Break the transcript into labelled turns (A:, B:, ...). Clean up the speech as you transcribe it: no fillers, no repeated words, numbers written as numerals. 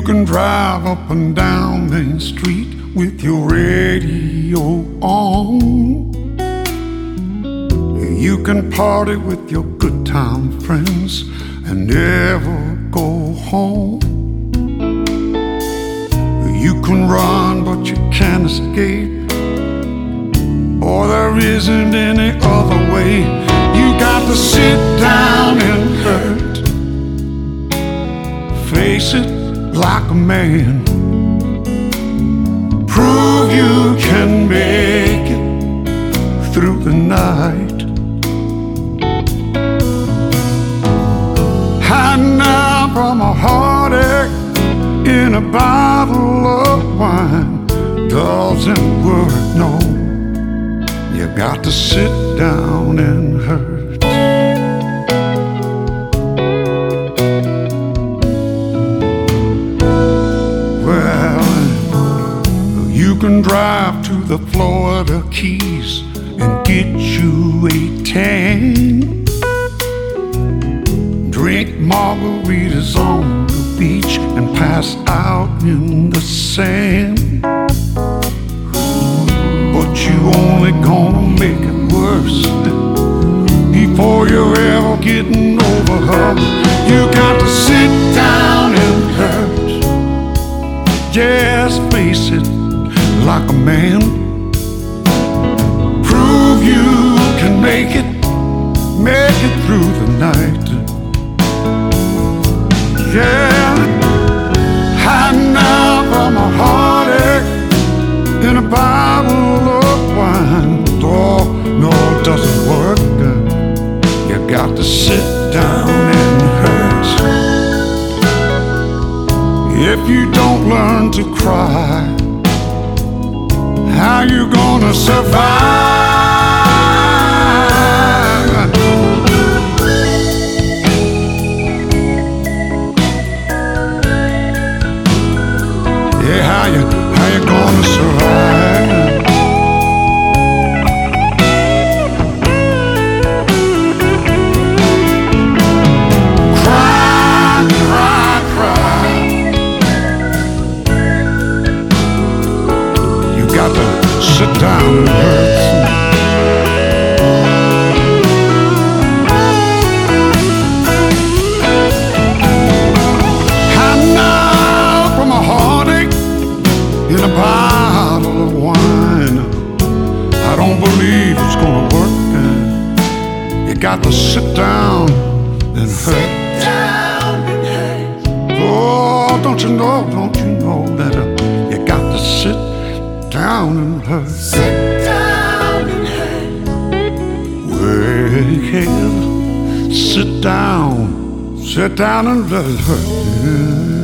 A: can drive up and down Main Street with your radio on. You can party with your good time friends and never go home. You can run but you can't escape, or there isn't any other way. You got to sit down and hurt, face it like a man, prove you can make it through the night. Hiding out from a heartache in a bottle of wine doesn't work, no. You got to sit down and hurt. Well, you can drive to the Florida Keys and get you a tan, drink margaritas on the beach and pass out in the sand. But you only gonna make it worse before you're ever getting over her. You got to sit down and hurt, just face it like a man, prove you can make it through the night. Yeah, hiding out from a heartache in a bottle of wine. Oh, no, it doesn't work. You got to sit down and hurt. If you don't learn to cry, how you gonna survive? Yeah, how you gonna survive? Cry, cry, cry. You got to sit down and hurt. In a bottle of wine, I don't believe it's gonna work. You got to sit down and hurt. Oh, don't you know that you got to sit down and hurt.
B: Sit down and hurt.
A: Well, sit down and let it hurt. Yeah.